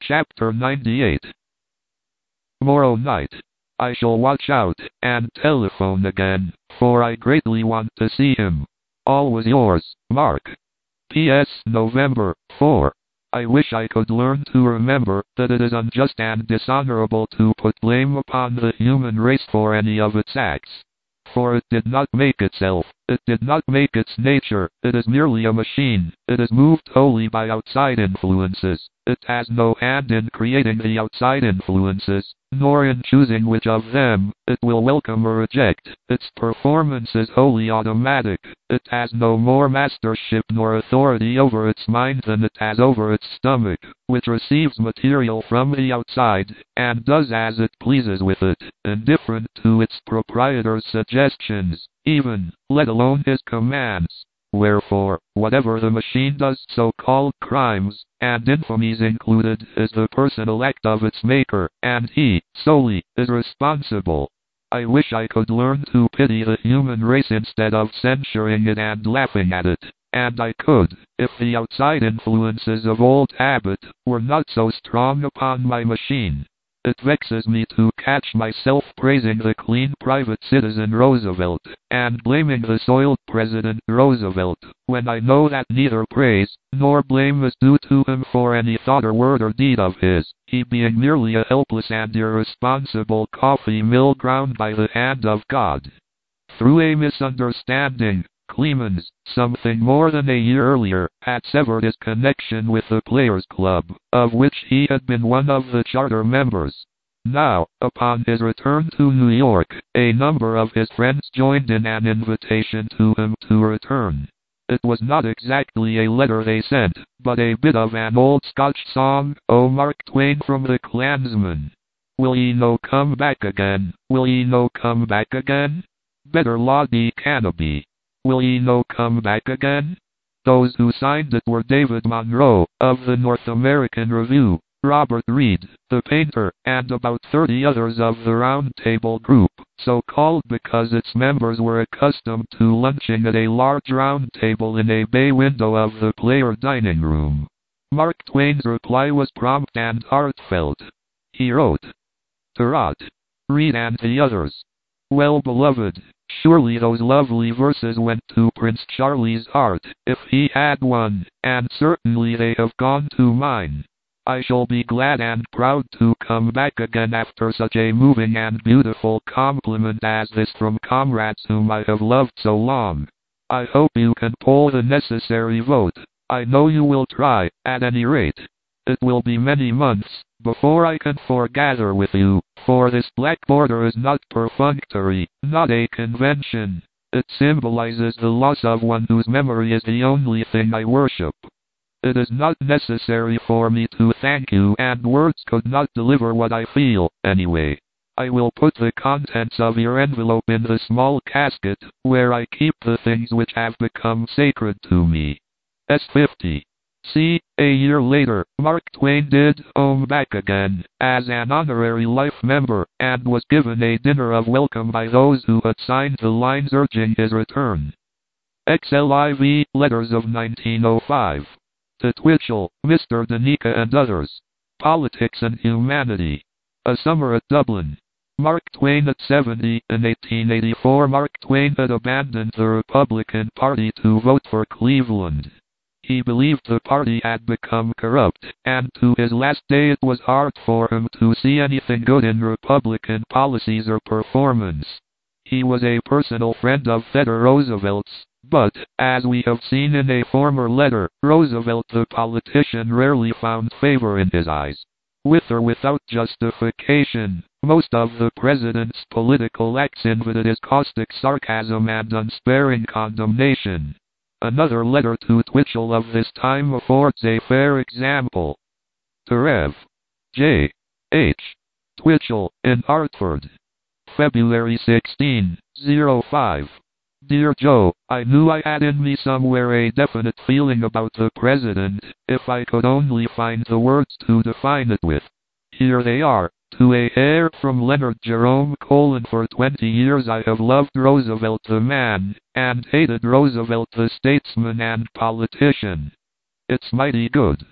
Chapter 98. Tomorrow night, I shall watch out and telephone again, for I greatly want to see him. Always yours, Mark. P.S. November 4. I wish I could learn to remember that it is unjust and dishonorable to put blame upon the human race for any of its acts. For it did not make itself, it did not make its nature, it is merely a machine, it is moved wholly by outside influences, it has no hand in creating the outside influences, nor in choosing which of them it will welcome or reject, its performance is wholly automatic, it has no more mastership nor authority over its mind than it has over its stomach, which receives material from the outside, and does as it pleases with it, indifferent to its proprietor's suggestions, even, let alone his commands. Wherefore, whatever the machine does, so-called crimes, and infamies included, is the personal act of its maker, and he, solely, is responsible. I wish I could learn to pity the human race instead of censuring it and laughing at it. And I could, if the outside influences of old habit were not so strong upon my machine. It vexes me to catch myself praising the clean private citizen Roosevelt, and blaming the soiled President Roosevelt, when I know that neither praise nor blame is due to him for any thought or word or deed of his, he being merely a helpless and irresponsible coffee mill ground by the hand of God. Through a misunderstanding, Clemens, something more than a year earlier, had severed his connection with the Players Club, of which he had been one of the charter members. Now, upon his return to New York, a number of his friends joined in an invitation to him to return. It was not exactly a letter they sent, but a bit of an old Scotch song, "O Mark Twain from the Clansman. Will ye no come back again? Will ye no come back again? Better laud ye cannaby. Will ye no come back again?" Those who signed it were David Monroe, of the North American Review, Robert Reed, the painter, and about 30 others of the Round Table Group, so called because its members were accustomed to lunching at a large round table in a bay window of the Player dining room. Mark Twain's reply was prompt and heartfelt. He wrote, to Rod, Reed and the others, "Well beloved, surely those lovely verses went to Prince Charlie's heart, if he had one, and certainly they have gone to mine. I shall be glad and proud to come back again after such a moving and beautiful compliment as this from comrades whom I have loved so long. I hope you can poll the necessary vote. I know you will try, at any rate. It will be many months before I can foregather with you, for this black border is not perfunctory, not a convention. It symbolizes the loss of one whose memory is the only thing I worship. It is not necessary for me to thank you, and words could not deliver what I feel, anyway. I will put the contents of your envelope in the small casket, where I keep the things which have become sacred to me. S50. See, a year later, Mark Twain did home back again, as an honorary life member, and was given a dinner of welcome by those who had signed the lines urging his return. XLIV, Letters of 1905. To Twitchell, Mr. Danica and others. Politics and Humanity. A Summer at Dublin. Mark Twain at 70. In 1884, Mark Twain had abandoned the Republican Party to vote for Cleveland. He believed the party had become corrupt, and to his last day it was hard for him to see anything good in Republican policies or performance. He was a personal friend of Theodore Roosevelt's, but, as we have seen in a former letter, Roosevelt the politician rarely found favor in his eyes. With or without justification, most of the president's political acts invited his caustic sarcasm and unsparing condemnation. Another letter to Twitchell of this time affords a fair example. To Rev. J. H. Twitchell, in Hartford. February 16, '05. Dear Joe, I knew I had in me somewhere a definite feeling about the president, if I could only find the words to define it with. Here they are. To a hair from Leonard Jerome Colon. For 20 years I have loved Roosevelt the man, and hated Roosevelt the statesman and politician. It's mighty good.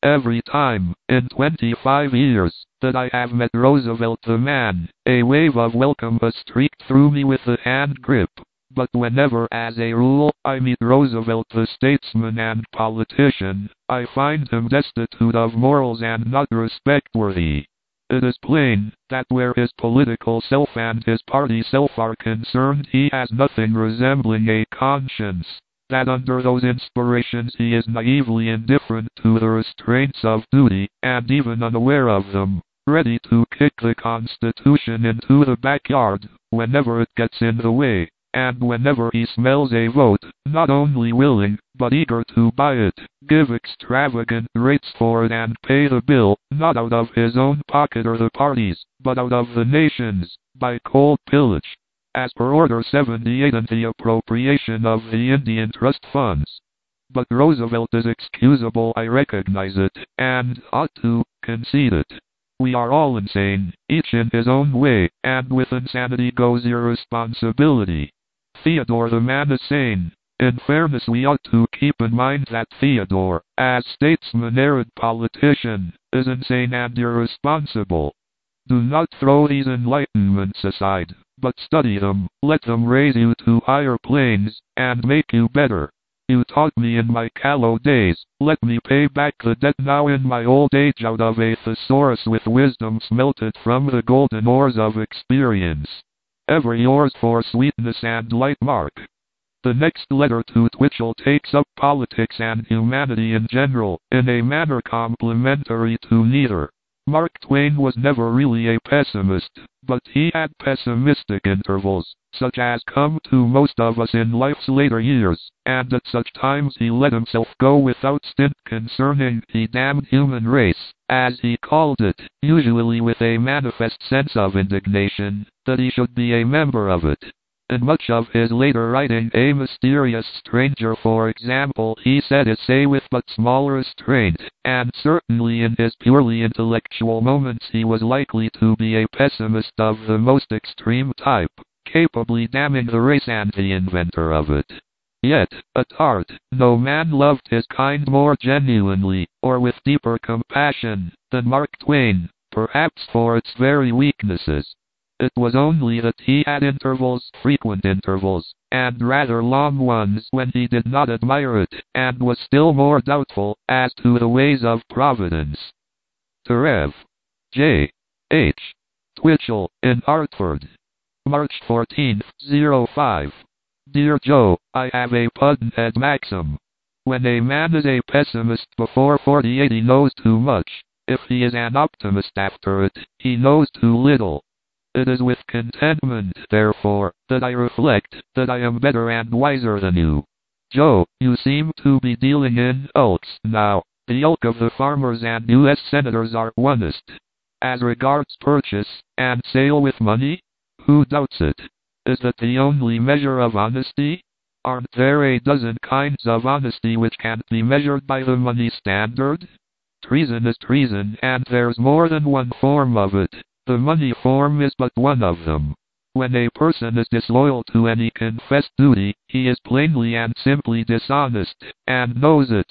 Every time, in 25 years, that I have met Roosevelt the man, a wave of welcome has streaked through me with a hand grip. But whenever, as a rule, I meet Roosevelt the statesman and politician, I find him destitute of morals and not respect-worthy. It is plain that where his political self and his party self are concerned, he has nothing resembling a conscience. That under those inspirations he is naively indifferent to the restraints of duty, and even unaware of them, ready to kick the Constitution into the backyard whenever it gets in the way, and whenever he smells a vote, not only willing, but eager to buy it, give extravagant rates for it and pay the bill, not out of his own pocket or the party's, but out of the nation's, by cold pillage, as per Order 78 and the appropriation of the Indian Trust Funds. But Roosevelt is excusable, I recognize it, and ought to concede it. We are all insane, each in his own way, and with insanity goes irresponsibility. Theodore the man is sane. In fairness we ought to keep in mind that Theodore, as statesman and politician, is insane and irresponsible. Do not throw these enlightenments aside, but study them, let them raise you to higher planes, and make you better. You taught me in my callow days, let me pay back the debt now in my old age out of a thesaurus with wisdom smelted from the golden ores of experience. Ever yours for sweetness and light, Mark. The next letter to Twitchell takes up politics and humanity in general, in a manner complementary to neither. Mark Twain was never really a pessimist, but he had pessimistic intervals, such as come to most of us in life's later years, and at such times he let himself go without stint concerning the damned human race, as he called it, usually with a manifest sense of indignation that he should be a member of it. In much of his later writing, A Mysterious Stranger, for example, he said essay with but small restraint, and certainly in his purely intellectual moments he was likely to be a pessimist of the most extreme type, capably damning the race and the inventor of it. Yet, at heart, no man loved his kind more genuinely, or with deeper compassion, than Mark Twain, perhaps for its very weaknesses. It was only that he had intervals, frequent intervals, and rather long ones when he did not admire it, and was still more doubtful as to the ways of Providence. To Rev. J. H. Twitchell, in Hartford. March 14, '05. Dear Joe, I have a Pudd'nhead maxim. When a man is a pessimist before 48 he knows too much. If he is an optimist after it, he knows too little. It is with contentment, therefore, that I reflect that I am better and wiser than you. Joe, you seem to be dealing in ulks now. The ilk of the farmers and U.S. senators are honest. As regards purchase and sale with money, who doubts it? Is that the only measure of honesty? Aren't there a dozen kinds of honesty which can't be measured by the money standard? Treason is treason, and there's more than one form of it. The money form is but one of them. When a person is disloyal to any confessed duty, he is plainly and simply dishonest, and knows it,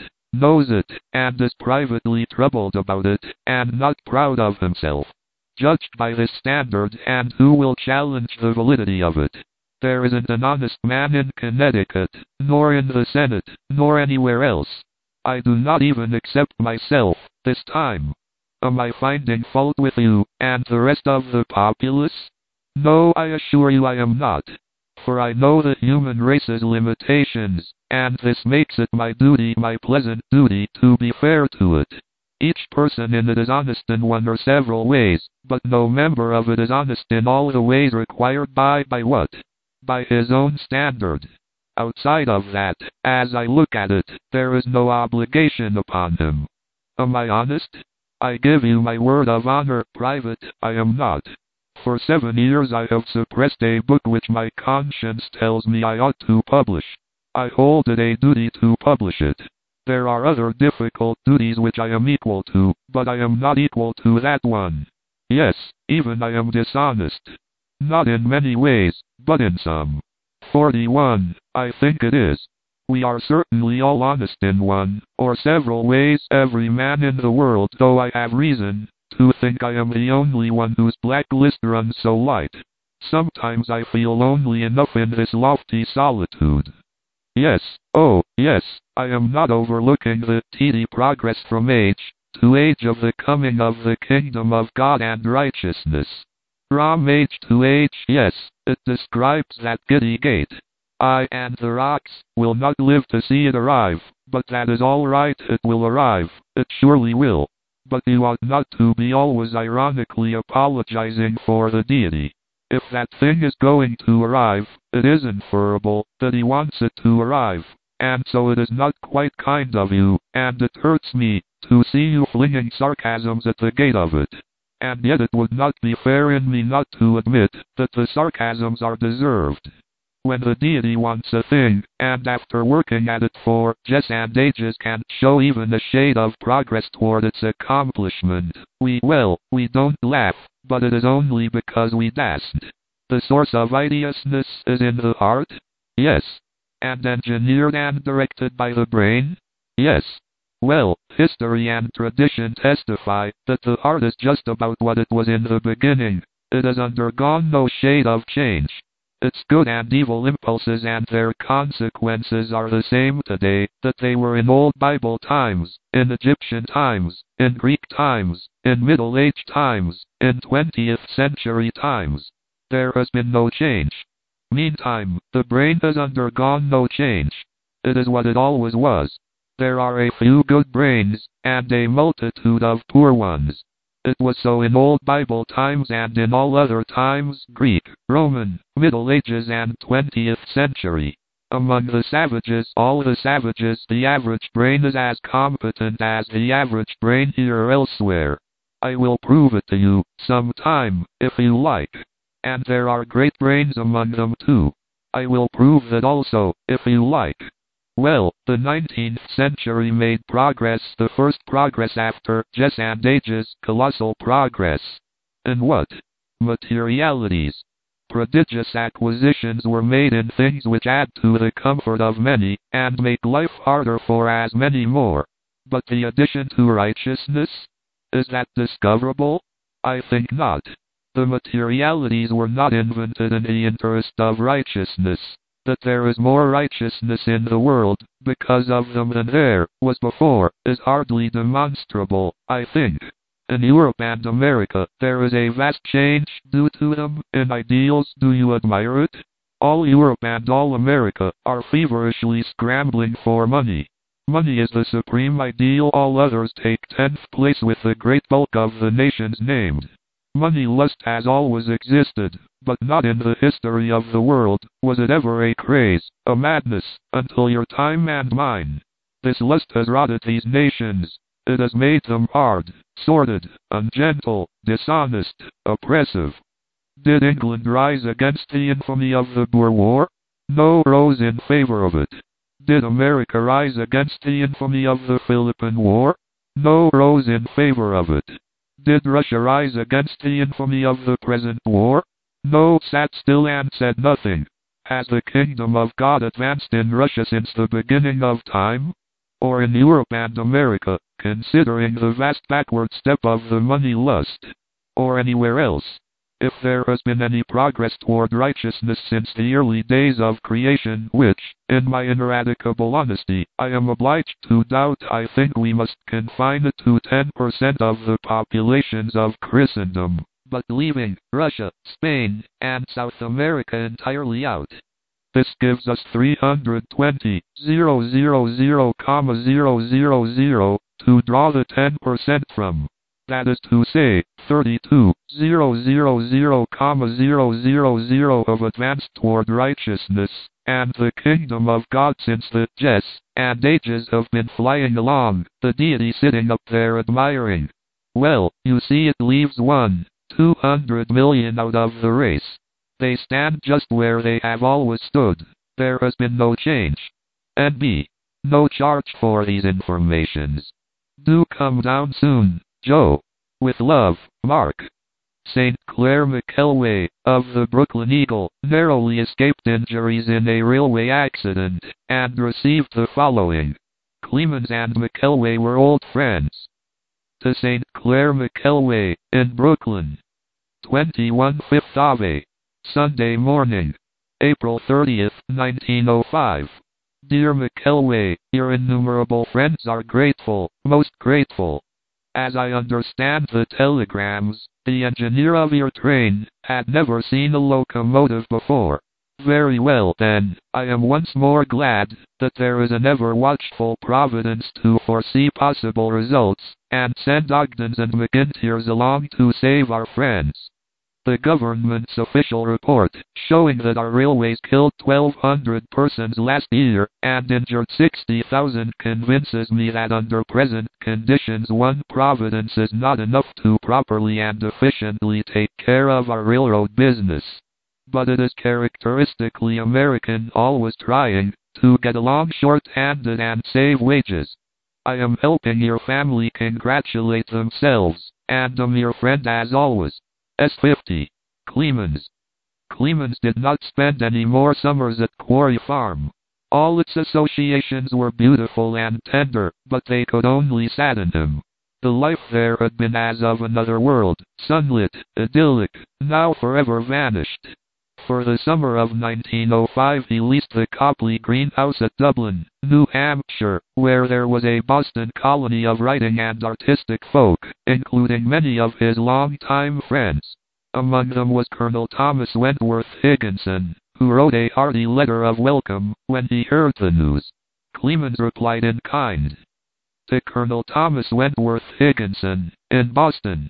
and is privately troubled about it, and not proud of himself. Judged by this standard, and who will challenge the validity of it? There isn't an honest man in Connecticut, nor in the Senate, nor anywhere else. I do not even accept myself, this time. Am I finding fault with you, and the rest of the populace? No, I assure you I am not. For I know the human race's limitations, and this makes it my duty, my pleasant duty, to be fair to it. Each person in it is honest in one or several ways, but no member of it is honest in all the ways required by what? By his own standard. Outside of that, as I look at it, there is no obligation upon him. Am I honest? I give you my word of honor, private, I am not. For 7 years I have suppressed a book which my conscience tells me I ought to publish. I hold it a duty to publish it. There are other difficult duties which I am equal to, but I am not equal to that one. Yes, even I am dishonest. Not in many ways, but in some. 41, I think it is. We are certainly all honest in one, or several ways, every man in the world, though I have reason to think I am the only one whose blacklist runs so light. Sometimes I feel lonely enough in this lofty solitude. Yes, oh, yes, I am not overlooking the speedy progress from age to age of the coming of the kingdom of God and righteousness. From age to age, yes, it describes that giddy gait. I and the rocks will not live to see it arrive, but that is all right, it will arrive, it surely will. But you ought not to be always ironically apologizing for the deity. If that thing is going to arrive, it is inferable that he wants it to arrive, and so it is not quite kind of you, and it hurts me to see you flinging sarcasms at the gate of it. And yet it would not be fair in me not to admit that the sarcasms are deserved. When the deity wants a thing, and after working at it for ages and ages can't show even a shade of progress toward its accomplishment, we don't laugh, but it is only because we dasn't. The source of idiousness is in the heart? Yes. And engineered and directed by the brain? Yes. Well, history and tradition testify that the heart is just about what it was in the beginning. It has undergone no shade of change. Its good and evil impulses and their consequences are the same today that they were in old Bible times, in Egyptian times, in Greek times, in Middle Age times, in 20th century times. There has been no change. Meantime, the brain has undergone no change. It is what it always was. There are a few good brains, and a multitude of poor ones. It was so in old Bible times and in all other times, Greek, Roman, Middle Ages and 20th century. Among the savages, all the savages, the average brain is as competent as the average brain here or elsewhere. I will prove it to you, sometime, if you like. And there are great brains among them too. I will prove that also, if you like. Well, the 19th century made progress, the first progress after ages and ages, colossal progress. In what? Materialities. Prodigious acquisitions were made in things which add to the comfort of many, and make life harder for as many more. But the addition to righteousness? Is that discoverable? I think not. The materialities were not invented in the interest of righteousness. That there is more righteousness in the world, because of them than there was before, is hardly demonstrable, I think. In Europe and America, there is a vast change due to them in ideals. Do you admire it? All Europe and all America are feverishly scrambling for money. Money is the supreme ideal, all others take 10th place with the great bulk of the nations named. Money lust has always existed, but not in the history of the world was it ever a craze, a madness, until your time and mine. This lust has rotted these nations. It has made them hard, sordid, ungentle, dishonest, oppressive. Did England rise against the infamy of the Boer War? No, rose in favor of it. Did America rise against the infamy of the Philippine War? No, rose in favor of it. Did Russia rise against the infamy of the present war? No, sat still and said nothing. Has the kingdom of God advanced in Russia since the beginning of time? Or in Europe and America, considering the vast backward step of the money lust? Or anywhere else? If there has been any progress toward righteousness since the early days of creation, which, in my ineradicable honesty, I am obliged to doubt, I think we must confine it to 10% of the populations of Christendom, but leaving Russia, Spain, and South America entirely out. This gives us 320,000,000 to draw the 10% from. That is to say, 32,000,000 of advance toward righteousness, and the kingdom of God since the ages and ages have been flying along, the deity sitting up there admiring. Well, you see it leaves 200 million out of the race. They stand just where they have always stood. There has been no change. N.B. No charge for these informations. Do come down soon, Joe. With love, Mark. St. Clair McKelway, of the Brooklyn Eagle, narrowly escaped injuries in a railway accident, and received the following. Clemens and McKelway were old friends. To St. Clair McKelway, in Brooklyn. 21 Fifth Ave. Sunday morning. April 30th, 1905. Dear McKelway, your innumerable friends are grateful, most grateful. As I understand the telegrams, the engineer of your train had never seen a locomotive before. Very well then, I am once more glad that there is an ever-watchful Providence to foresee possible results, and send Ogdens and McIntyres along to save our friends. The government's official report, showing that our railways killed 1,200 persons last year, and injured 60,000, convinces me that under present conditions one Providence is not enough to properly and efficiently take care of our railroad business. But it is characteristically American, always trying to get along short-handed and save wages. I am helping your family congratulate themselves, and am your friend as always. S50. Clemens. Clemens did not spend any more summers at Quarry Farm. All its associations were beautiful and tender, but they could only sadden him. The life there had been as of another world, sunlit, idyllic, now forever vanished. For the summer of 1905 he leased the Copley Greenhouse at Dublin, New Hampshire, where there was a Boston colony of writing and artistic folk, including many of his long-time friends. Among them was Colonel Thomas Wentworth Higginson, who wrote a hearty letter of welcome when he heard the news. Clemens replied in kind. To Colonel Thomas Wentworth Higginson, in Boston.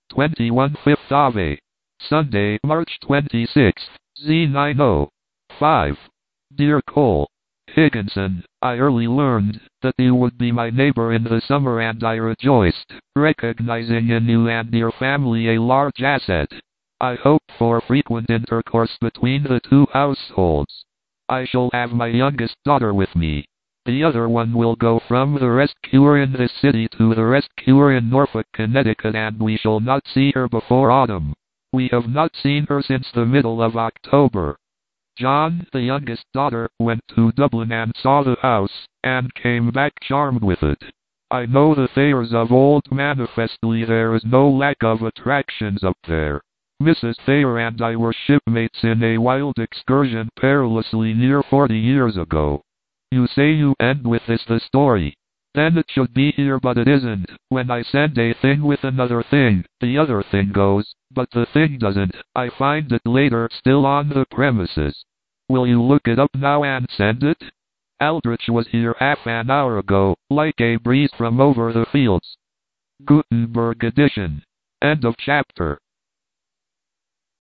21 Fifth Ave. Sunday, March 26, Z90. 5. Dear Cole. Higginson, I early learned that you would be my neighbor in the summer, and I rejoiced, recognizing in you and your family a large asset. I hope for frequent intercourse between the two households. I shall have my youngest daughter with me. The other one will go from the rest cure in this city to the rest cure in Norfolk, Connecticut, and we shall not see her before autumn. We have not seen her since the middle of October. John, the youngest daughter, went to Dublin and saw the house, and came back charmed with it. I know the Thayers of old, manifestly there is no lack of attractions up there. Mrs. Thayer and I were shipmates in a wild excursion perilously near 40 years ago. You say you end with this the story. Then it should be here, but it isn't. When I send a thing with another thing, the other thing goes, but the thing doesn't. I find it later, still on the premises. Will you look it up now and send it? Aldrich was here half an hour ago, like a breeze from over the fields. Gutenberg edition. End of chapter.